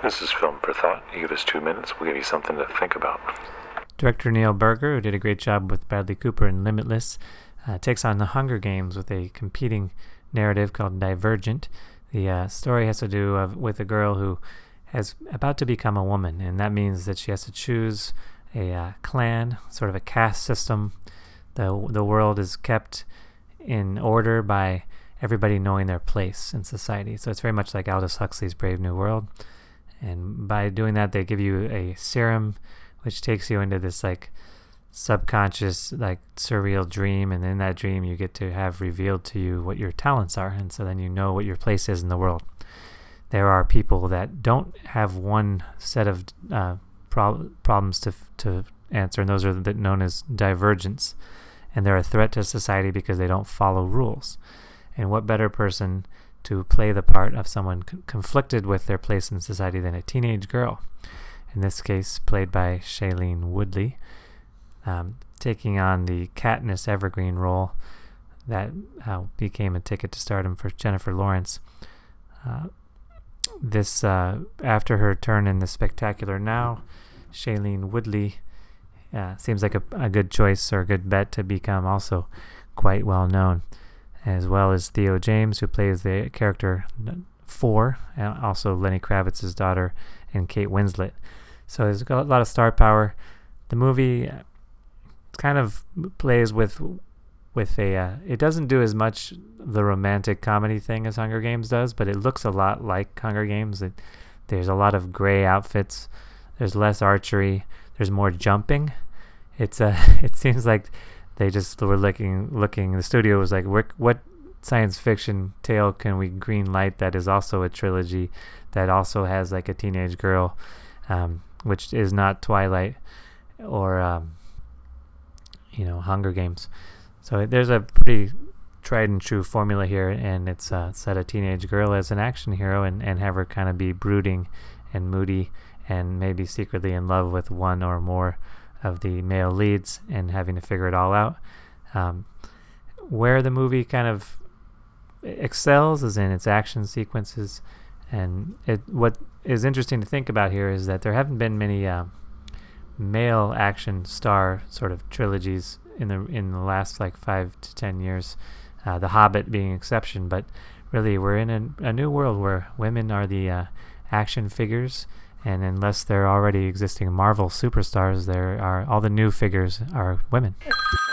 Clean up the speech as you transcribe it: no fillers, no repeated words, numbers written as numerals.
This is Film for Thought. You give us 2 minutes, we'll give you something to think about. Director Neil Burger, who did a great job with Bradley Cooper in Limitless, takes on The Hunger Games with a competing narrative called Divergent. The story has to do with a girl who is about to become a woman, and that means that she has to choose a clan, sort of a caste system. The world is kept in order by everybody knowing their place in society. So it's very much like Aldous Huxley's Brave New World. And by doing that, they give you a serum which takes you into this like subconscious, like surreal dream. And in that dream, you get to have revealed to you what your talents are. And so then you know what your place is in the world. There are people that don't have one set of problems to answer, and those are known as divergents. And they're a threat to society because they don't follow rules. And what better person to play the part of someone conflicted with their place in society than a teenage girl? In this case, played by Shailene Woodley, taking on the Katniss Evergreen role that became a ticket to stardom for Jennifer Lawrence. After her turn in The Spectacular Now, Shailene Woodley seems like a good choice or a good bet to become also quite well known, as well as Theo James, who plays the character 4, and also Lenny Kravitz's daughter, and Kate Winslet. So there's a lot of star power. The movie kind of plays with it doesn't do as much the romantic comedy thing as Hunger Games does, but it looks a lot like Hunger Games. There's a lot of gray outfits. There's less archery. There's more jumping. It seems like they just were looking. The studio was like, what science fiction tale can we green light that is also a trilogy that also has like a teenage girl, which is not Twilight or Hunger Games. So there's a pretty tried and true formula here, and it's set a teenage girl as an action hero and have her kind of be brooding and moody and maybe secretly in love with one or more of the male leads and having to figure it all out. Where the movie kind of excels is in its action sequences, and what is interesting to think about here is that there haven't been many male action star sort of trilogies in the last like 5 to 10 years, The Hobbit being an exception, but really we're in a new world where women are the action figures. And unless they're already existing Marvel superstars, all the new figures are women.